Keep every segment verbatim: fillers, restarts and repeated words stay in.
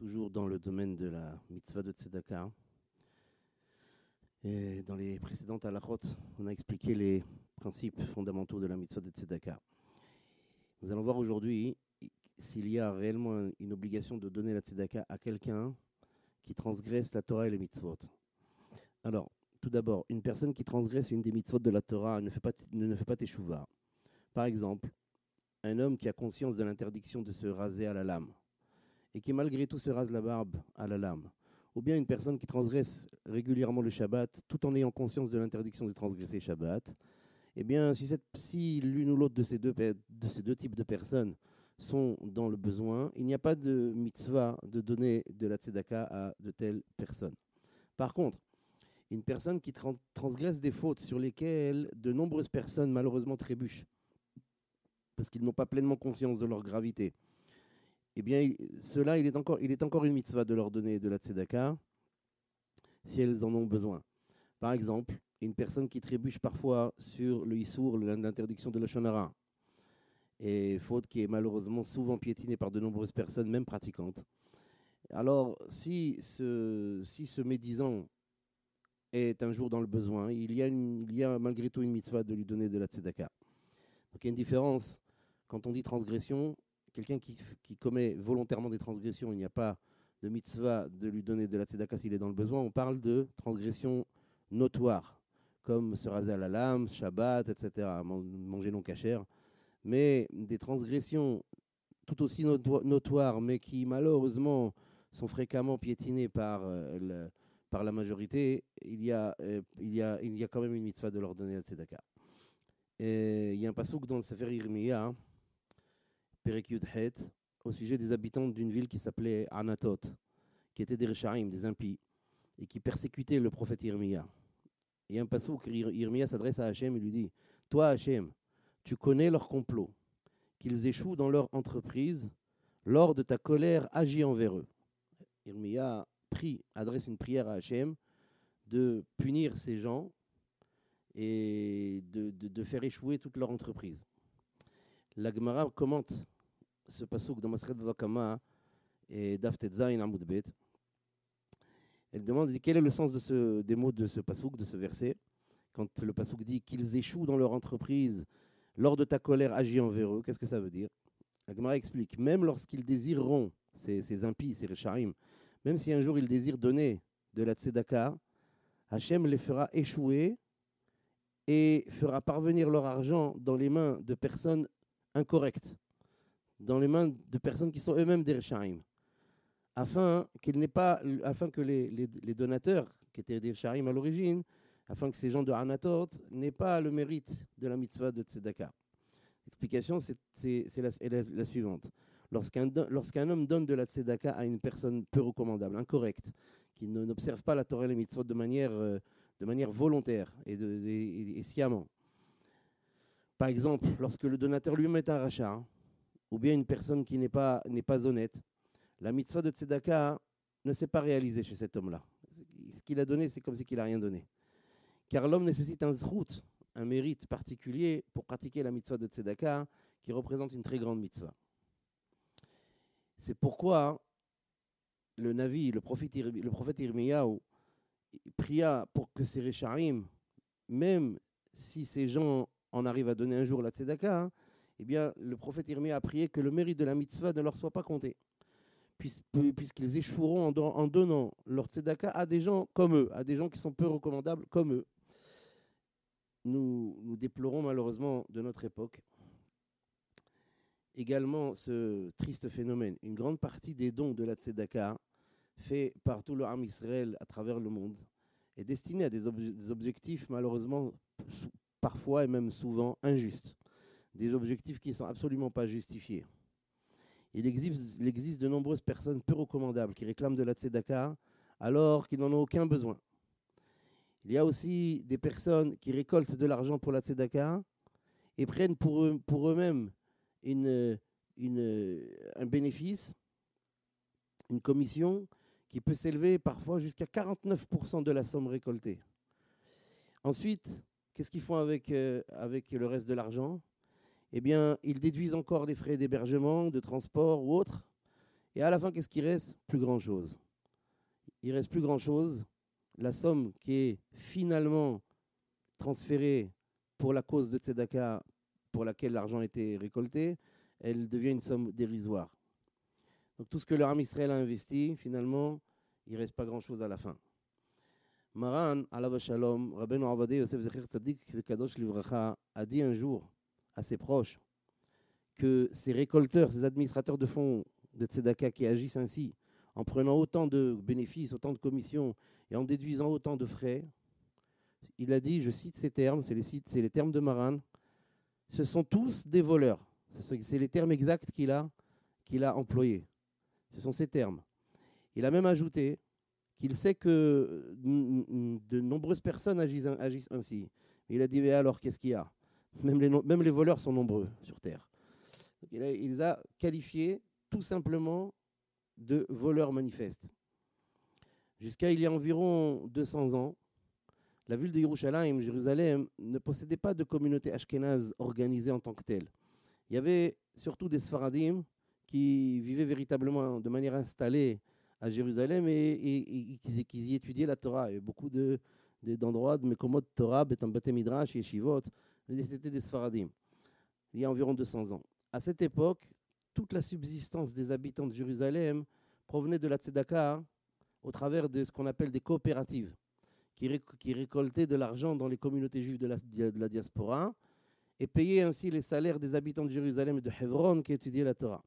toujours dans le domaine de la mitzvah de tzedaka. Et dans les précédentes halachot, on a expliqué les principes fondamentaux de la mitzvah de tzedaka. Nous allons voir aujourd'hui s'il y a réellement une obligation de donner la tzedaka à quelqu'un qui transgresse la Torah et les mitzvot. Alors, tout d'abord, une personne qui transgresse une des mitzvot de la Torah ne fait pas, ne, ne fait pas teshuva. Par exemple, un homme qui a conscience de l'interdiction de se raser à la lame et qui malgré tout se rase la barbe à la lame, ou bien une personne qui transgresse régulièrement le Shabbat tout en ayant conscience de l'interdiction de transgresser le Shabbat, eh bien, si, cette, si l'une ou l'autre de ces, deux, de ces deux types de personnes sont dans le besoin, il n'y a pas de mitzvah de donner de la tzedaka à de telles personnes. Par contre, une personne qui trans- transgresse des fautes sur lesquelles de nombreuses personnes malheureusement trébuchent, parce qu'ils n'ont pas pleinement conscience de leur gravité, eh bien, cela, il est, encore, il est encore une mitzvah de leur donner de la tzedaka si elles en ont besoin. Par exemple, une personne qui trébuche parfois sur le issour, l'interdiction de la shonara, et faute qui est malheureusement souvent piétinée par de nombreuses personnes, même pratiquantes. Alors, si ce, si ce médisant est un jour dans le besoin, il y, a une, il y a malgré tout une mitzvah de lui donner de la tzedaka. Donc il y a une différence. Quand on dit transgression, quelqu'un qui, qui commet volontairement des transgressions, il n'y a pas de mitzvah de lui donner de la tzedaka s'il est dans le besoin. On parle de transgression notoire, comme se raser à la lame, Shabbat, et cetera, manger non cachère. Mais des transgressions tout aussi notoires, mais qui malheureusement sont fréquemment piétinées par, euh, le, par la majorité, il y, a, euh, il, y a, il y a quand même une mitzvah de leur donner la tzedaka. Et il y a un passouk dans le Sefer Yirmiya, Perek Yud Het, au sujet des habitants d'une ville qui s'appelait Anatot, qui étaient des Rechaim, des impies, et qui persécutaient le prophète Yirmiya. Il y a un passouk, Yirmiya s'adresse à Hachem et lui dit « Toi, Hachem, tu connais leur complot, qu'ils échouent dans leur entreprise, lors de ta colère, agis envers eux. » Yirmiya prie, adresse une prière à Hachem de punir ces gens et de, de, de faire échouer toute leur entreprise. La Gemara commente ce passouk dans Masechet Bava Kama et Daf Tetzayin Amud Bet. Elle demande quel est le sens de ce, des mots de ce passouk, de ce verset, quand le passouk dit qu'ils échouent dans leur entreprise, lors de ta colère agis envers eux. Qu'est-ce que ça veut dire? La Gemara explique, même lorsqu'ils désireront, ces, ces impies, ces rechaim, même si un jour ils désirent donner de la tzedaka, Hachem les fera échouer et fera parvenir leur argent dans les mains de personnes incorrectes, dans les mains de personnes qui sont eux-mêmes des rechaim, afin, qu'il n'ait pas, afin que les, les, les donateurs, qui étaient des rechaim à l'origine, afin que ces gens de Anatot n'aient pas le mérite de la mitzvah de tzedaka. L'explication, c'est, c'est, c'est la, est la, la suivante. Lorsqu'un, lorsqu'un homme donne de la tzedaka à une personne peu recommandable, incorrecte, qui ne, n'observe pas la Torah et les mitzvot de manière, euh, de manière volontaire et, de, et, et sciemment, par exemple, lorsque le donateur lui-même est un rachat, hein, ou bien une personne qui n'est pas, n'est pas honnête, la mitzvah de tzedaka ne s'est pas réalisée chez cet homme-là. Ce qu'il a donné, c'est comme si il n'a rien donné. Car l'homme nécessite un zrout, un mérite particulier pour pratiquer la mitzvah de tzedaka, qui représente une très grande mitzvah. C'est pourquoi le Navi, le prophète, le prophète Yirmiyahu, pria pour que ces Rechaim, même si ces gens en arrivent à donner un jour la tzedaka, hein, eh bien, le prophète Yirmiyahu a prié que le mérite de la mitzvah ne leur soit pas compté, puisqu'ils échoueront en, don, en donnant leur tzedaka à des gens comme eux, à des gens qui sont peu recommandables comme eux. Nous, nous déplorons malheureusement de notre époque également ce triste phénomène. Une grande partie des dons de la tzedaka faits par tout le Ham Israël à travers le monde est destinée à des, ob- des objectifs malheureusement parfois et même souvent injustes. Des objectifs qui ne sont absolument pas justifiés. Il existe, il existe de nombreuses personnes peu recommandables qui réclament de la tzedaka alors qu'ils n'en ont aucun besoin. Il y a aussi des personnes qui récoltent de l'argent pour la tzedaka et prennent pour, eux, pour eux-mêmes une, une, un bénéfice, une commission qui peut s'élever parfois jusqu'à quarante-neuf pour cent de la somme récoltée. Ensuite, qu'est-ce qu'ils font avec, euh, avec le reste de l'argent? Eh bien, ils déduisent encore les frais d'hébergement, de transport ou autres, Et à la fin, qu'est-ce qui reste? Plus grand-chose. Il reste plus grand-chose. La somme qui est finalement transférée pour la cause de Tzedaka, pour laquelle l'argent a été récolté, elle devient une somme dérisoire. Donc tout ce que le Ham Israël a investi, finalement, il ne reste pas grand-chose à la fin. Maran, alav shalom, Rabbeinu Avadei Yosef Zecher Tzadik Vekadosh Livracha, a dit un jour à ses proches que ces récolteurs, ces administrateurs de fonds de Tzedaka qui agissent ainsi, en prenant autant de bénéfices, autant de commissions et en déduisant autant de frais, il a dit, je cite ces termes, c'est les, c'est les termes de Maran, ce sont tous des voleurs. C'est les termes exacts qu'il a, qu'il a employés. Ce sont ces termes. Il a même ajouté qu'il sait que de nombreuses personnes agissent, agissent ainsi. Et il a dit, mais alors, qu'est-ce qu'il y a? Même les, même les voleurs sont nombreux sur Terre. Donc il, a, il les a qualifiés tout simplement de voleurs manifestes. Jusqu'à il y a environ deux cents ans, la ville de Yerushalayim, Jérusalem, ne possédait pas de communauté ashkénaze organisée en tant que telle. Il y avait surtout des Sfaradim qui vivaient véritablement de manière installée à Jérusalem et, et, et qui, qui y étudiaient la Torah. Il y avait beaucoup de, de, d'endroits de Mekomot Torah, Betam Bate Midrash, Yeshivot. C'était des Sfaradim, il y a environ deux cents ans. À cette époque, toute la subsistance des habitants de Jérusalem provenait de la Tzedaka au travers de ce qu'on appelle des coopératives, qui, réc qui récoltaient de l'argent dans les communautés juives de la, de la diaspora et payaient ainsi les salaires des habitants de Jérusalem et de Hebron qui étudiaient la Torah.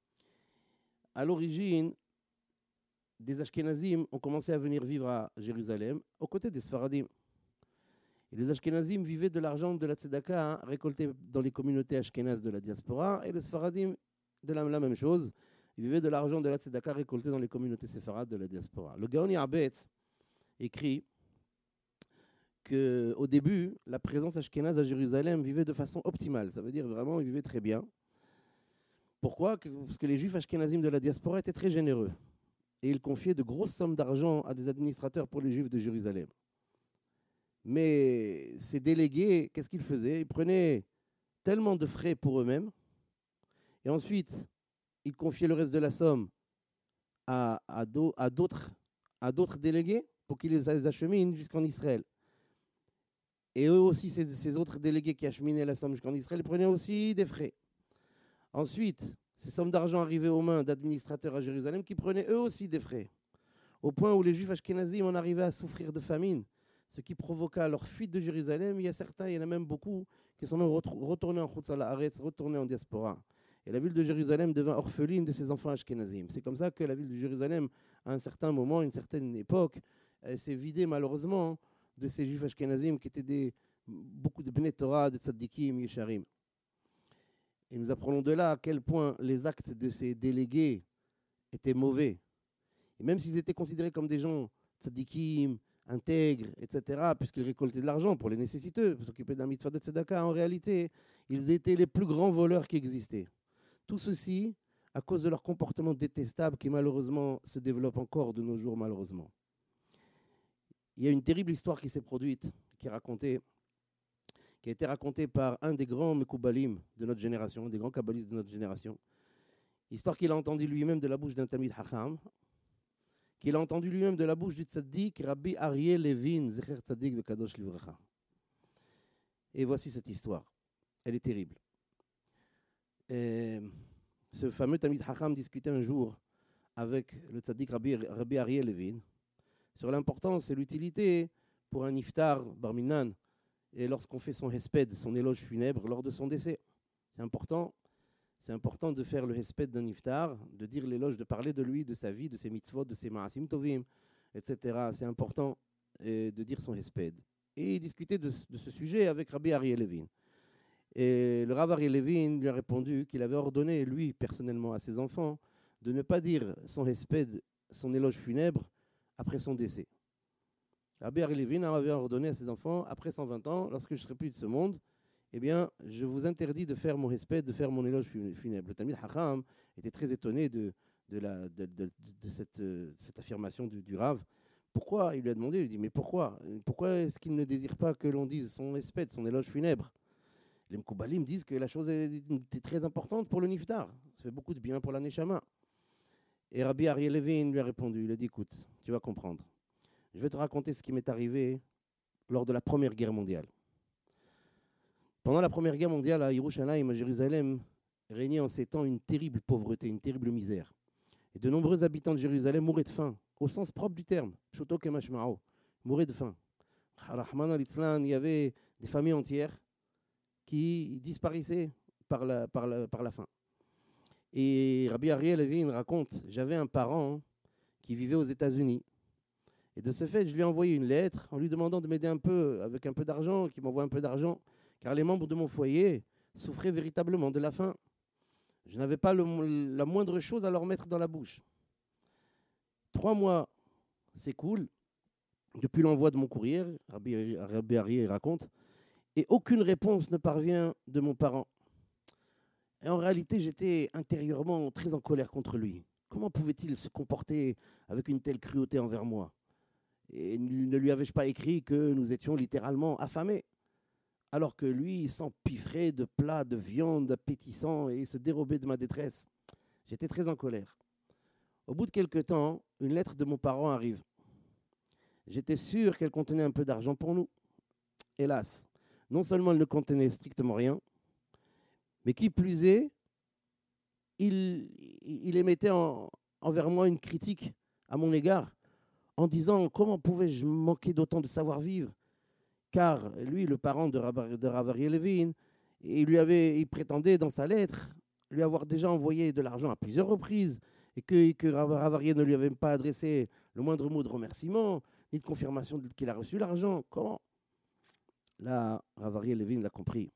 À l'origine, des Ashkenazim ont commencé à venir vivre à Jérusalem aux côtés des Sfaradim. Et les Ashkenazim vivaient de l'argent de la Tzedaka hein, récolté dans les communautés ashkénazes de la diaspora et les Sfaradim de la, la même chose. Ils vivaient de l'argent de la Tzedaka récolté dans les communautés séfarades de la diaspora. Le Gaon Ya'abetz écrit qu'au début, la présence ashkénaze à Jérusalem vivait de façon optimale. Ça veut dire vraiment ils vivaient très bien. Pourquoi? Parce que les Juifs ashkénazim de la diaspora étaient très généreux. Et ils confiaient de grosses sommes d'argent à des administrateurs pour les Juifs de Jérusalem. Mais ces délégués, qu'est-ce qu'ils faisaient? Ils prenaient tellement de frais pour eux-mêmes, et ensuite, ils confiaient le reste de la somme à, à, do, à, d'autres, à d'autres délégués pour qu'ils les acheminent jusqu'en Israël. Et eux aussi, ces, ces autres délégués qui acheminaient la somme jusqu'en Israël, ils prenaient aussi des frais. Ensuite, ces sommes d'argent arrivaient aux mains d'administrateurs à Jérusalem qui prenaient eux aussi des frais. Au point où les Juifs ashkénazim en arrivaient à souffrir de famine, ce qui provoqua leur fuite de Jérusalem. Il y a certains, il y en a même beaucoup, qui sont même retournés en Chutz al-Haaretz, retournés en diaspora. Et la ville de Jérusalem devint orpheline de ses enfants ashkénazim. C'est comme ça que la ville de Jérusalem, à un certain moment, à une certaine époque, s'est vidée malheureusement de ces Juifs ashkénazim qui étaient des, beaucoup de Bnei Torah, de Tzaddikim, Yesharim. Et nous apprenons de là à quel point les actes de ces délégués étaient mauvais. Et même s'ils étaient considérés comme des gens tzaddikim, intègres, et cetera, puisqu'ils récoltaient de l'argent pour les nécessiteux, pour s'occuper d'un mitzvah de tzedaka, en réalité, ils étaient les plus grands voleurs qui existaient. Tout ceci à cause de leur comportement détestable qui malheureusement se développe encore de nos jours, malheureusement. Il y a une terrible histoire qui s'est produite, qui est racontée, qui a été racontée par un des grands Mekoubalim de notre génération, des grands kabbalistes de notre génération. Histoire qu'il a entendue lui-même de la bouche d'un Talmid Hacham, qu'il a entendu lui-même de la bouche du tzaddik Rabbi Aryeh Levin, Zecher Tzaddik Vekadosh Livracha. Et voici cette histoire. Elle est terrible. Et ce fameux Talmid Hacham discutait un jour avec le tzaddik Rabbi, Rabbi Aryeh Levin sur l'importance et l'utilité pour un iftar bar minan et lorsqu'on fait son hesped, son éloge funèbre lors de son décès. C'est important. C'est important de faire le hesped d'un iftar, de dire l'éloge, de parler de lui, de sa vie, de ses mitzvot, de ses ma'asim tovim, et cetera. C'est important euh, de dire son hesped. Et il discutait de, de ce sujet avec Rabbi Aryeh Levin. Et le Rav Aryeh Levin lui a répondu qu'il avait ordonné, lui, personnellement, à ses enfants, de ne pas dire son hesped, son éloge funèbre, après son décès. Rabbi Aryeh Levin avait ordonné à ses enfants, après cent vingt ans, lorsque je ne serai plus de ce monde, eh bien, je vous interdis de faire mon hesped, de faire mon éloge funèbre. Le Talmid Hacham était très étonné de, de, la, de, de, de cette, euh, cette affirmation du, du Rav. Pourquoi? Il lui a demandé, il lui dit, mais pourquoi Pourquoi est-ce qu'il ne désire pas que l'on dise son hesped, son éloge funèbre? Les Mekoubalim disent que la chose est, est très importante pour le Niftar. Ça fait beaucoup de bien pour la Neshama. Et Rabbi Aryeh Levin lui a répondu, il a dit, écoute, tu vas comprendre. Je vais te raconter ce qui m'est arrivé lors de la Première Guerre mondiale. Pendant la Première Guerre mondiale, à Yerushalayim, à Jérusalem, régnait en ces temps une terrible pauvreté, une terrible misère. Et de nombreux habitants de Jérusalem mouraient de faim, au sens propre du terme, Pshuto kemashma'o, mouraient de faim. Rahman al-Itzlan, il y avait des familles entières qui disparaissaient par la, par la, par la faim. Et Rabbi Aryeh Levin raconte, j'avais un parent qui vivait aux États-Unis. Et de ce fait, je lui ai envoyé une lettre en lui demandant de m'aider un peu, avec un peu d'argent, qu'il m'envoie un peu d'argent, car les membres de mon foyer souffraient véritablement de la faim. Je n'avais pas le, la moindre chose à leur mettre dans la bouche. Trois mois s'écoulent depuis l'envoi de mon courrier, Rabbi, Rabbi Aryeh raconte, et aucune réponse ne parvient de mon parent. Et en réalité, j'étais intérieurement très en colère contre lui. Comment pouvait-il se comporter avec une telle cruauté envers moi? Et ne lui avais-je pas écrit que nous étions littéralement affamés? Alors que lui, il s'empiffrait de plats, de viande appétissants et se dérobait de ma détresse. J'étais très en colère. Au bout de quelque temps, une lettre de mon parent arrive. J'étais sûr qu'elle contenait un peu d'argent pour nous. Hélas, non seulement elle ne contenait strictement rien, mais qui plus est, il, il émettait en, envers moi une critique à mon égard en disant comment pouvais-je manquer d'autant de savoir-vivre, car lui, le parent de Rav, de Rav Aryeh Levin, il, lui avait, il prétendait dans sa lettre lui avoir déjà envoyé de l'argent à plusieurs reprises et que, que Rav Aryeh ne lui avait pas adressé le moindre mot de remerciement ni de confirmation qu'il a reçu l'argent. Comment? Là, Rav Aryeh Levin l'a compris.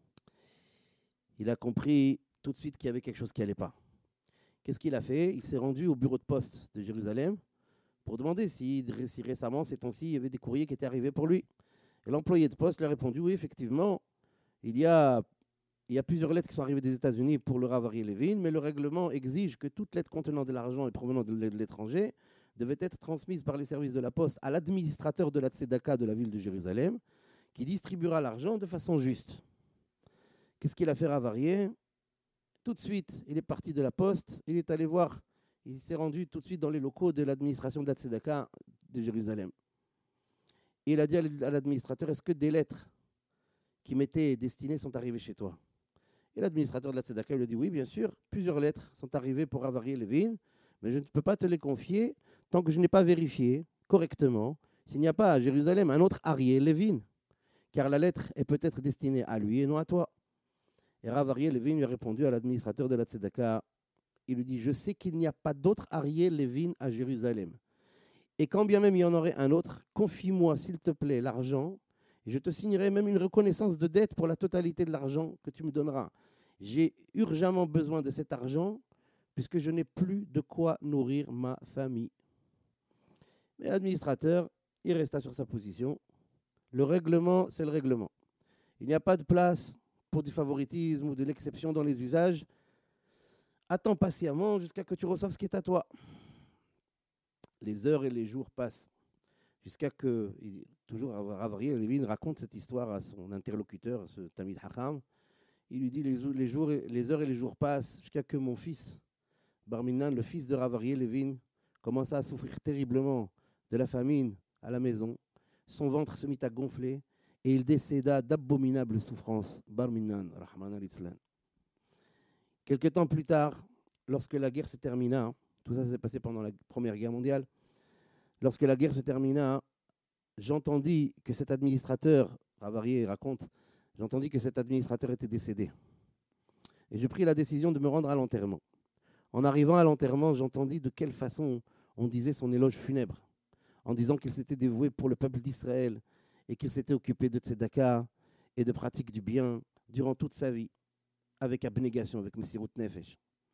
Il a compris tout de suite qu'il y avait quelque chose qui n'allait pas. Qu'est-ce qu'il a fait? Il s'est rendu au bureau de poste de Jérusalem pour demander si, si récemment, ces temps-ci, il y avait des courriers qui étaient arrivés pour lui. Et l'employé de poste lui a répondu, oui, effectivement, il y a, il y a plusieurs lettres qui sont arrivées des États-Unis pour le Rav Aryeh Levin, mais le règlement exige que toute lettre contenant de l'argent et provenant de l'étranger devait être transmise par les services de la poste à l'administrateur de la Tzedaka de la ville de Jérusalem, qui distribuera l'argent de façon juste. Qu'est-ce qu'il a fait Rav Aryeh? Tout de suite, il est parti de la poste, il est allé voir, il s'est rendu tout de suite dans les locaux de l'administration de la Tzedaka de Jérusalem. Et il a dit à l'administrateur, est-ce que des lettres qui m'étaient destinées sont arrivées chez toi? Et l'administrateur de la Tzedaka lui a dit, oui, bien sûr, plusieurs lettres sont arrivées pour Rav Aryeh Levin, mais je ne peux pas te les confier tant que je n'ai pas vérifié correctement s'il n'y a pas à Jérusalem un autre Aryeh Levin, car la lettre est peut-être destinée à lui et non à toi. Et Rav Aryeh Levin lui a répondu à l'administrateur de la Tzedaka, il lui dit, je sais qu'il n'y a pas d'autre Aryeh Levin à Jérusalem. Et quand bien même il y en aurait un autre, confie-moi s'il te plaît l'argent, et je te signerai même une reconnaissance de dette pour la totalité de l'argent que tu me donneras. J'ai urgemment besoin de cet argent, puisque je n'ai plus de quoi nourrir ma famille. Mais l'administrateur, il resta sur sa position. Le règlement, c'est le règlement. Il n'y a pas de place pour du favoritisme ou de l'exception dans les usages. Attends patiemment jusqu'à ce que tu reçoives ce qui est à toi. Les heures et les jours passent jusqu'à que, toujours Rav Aryeh Levin raconte cette histoire à son interlocuteur, ce Tamid Hacham. Il lui dit les, les, jours et, les heures et les jours passent jusqu'à que mon fils, Bar Minan, le fils de Rav Aryeh Levin, commença à souffrir terriblement de la famine à la maison. Son ventre se mit à gonfler et il décéda d'abominables souffrances. Bar Minan, Rahman al-Islam. Quelque temps plus tard, lorsque la guerre se termina, tout ça s'est passé pendant la Première Guerre mondiale, lorsque la guerre se termina, j'entendis que cet administrateur, Rav Aryeh raconte, j'entendis que cet administrateur était décédé. Et je pris la décision de me rendre à l'enterrement. En arrivant à l'enterrement, j'entendis de quelle façon on disait son éloge funèbre, en disant qu'il s'était dévoué pour le peuple d'Israël et qu'il s'était occupé de tzedaka et de pratique du bien durant toute sa vie, avec abnégation, avec Messirut Nefesh.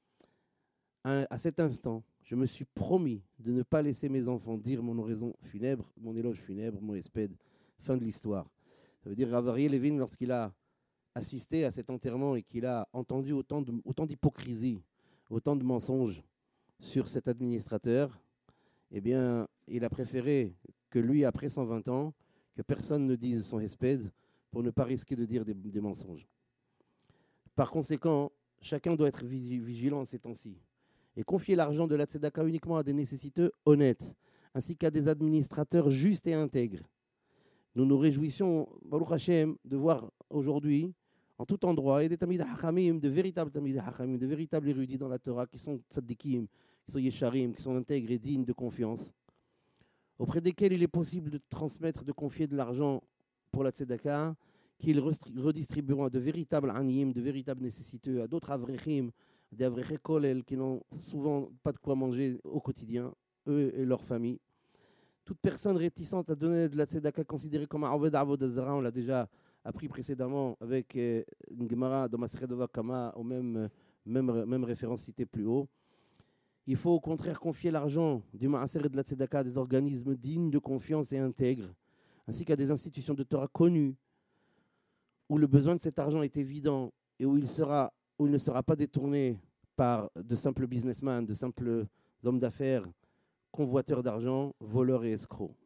À cet instant, je me suis promis de ne pas laisser mes enfants dire mon oraison funèbre, mon éloge funèbre, mon espède. Fin de l'histoire. Ça veut dire Rav Aryeh Levin, lorsqu'il a assisté à cet enterrement et qu'il a entendu autant, de, autant d'hypocrisie, autant de mensonges sur cet administrateur, eh bien, il a préféré que lui, après cent vingt ans, que personne ne dise son espède pour ne pas risquer de dire des, des mensonges. Par conséquent, chacun doit être vigilant ces temps-ci. et confier l'argent de la tzedaka uniquement à des nécessiteux honnêtes, ainsi qu'à des administrateurs justes et intègres. Nous nous réjouissons, Baruch Hashem, de voir aujourd'hui, en tout endroit, et des Tamid HaChamim, de véritables Tamid HaChamim, de véritables érudits dans la Torah, qui sont tzaddikim, qui sont yesharim, qui sont intègres et dignes de confiance, auprès desquels il est possible de transmettre, de confier de l'argent pour la tzedaka, qu'ils redistribueront à de véritables aniyim, de véritables nécessiteux, à d'autres avrechim, des avrechim kolel qui n'ont souvent pas de quoi manger au quotidien, eux et leurs familles. Toute personne réticente à donner de la tzedaka considérée comme un aved avodah zara, on l'a déjà appris précédemment avec euh, une Gemara dans Masechet Bava Kama, ou même, même, même référence citée plus haut. Il faut au contraire confier l'argent du Maaser et de la tzedaka à des organismes dignes de confiance et intègres, ainsi qu'à des institutions de Torah connues, où le besoin de cet argent est évident et où il, sera, où il ne sera pas détourné par de simples businessmen, de simples hommes d'affaires, convoiteurs d'argent, voleurs et escrocs.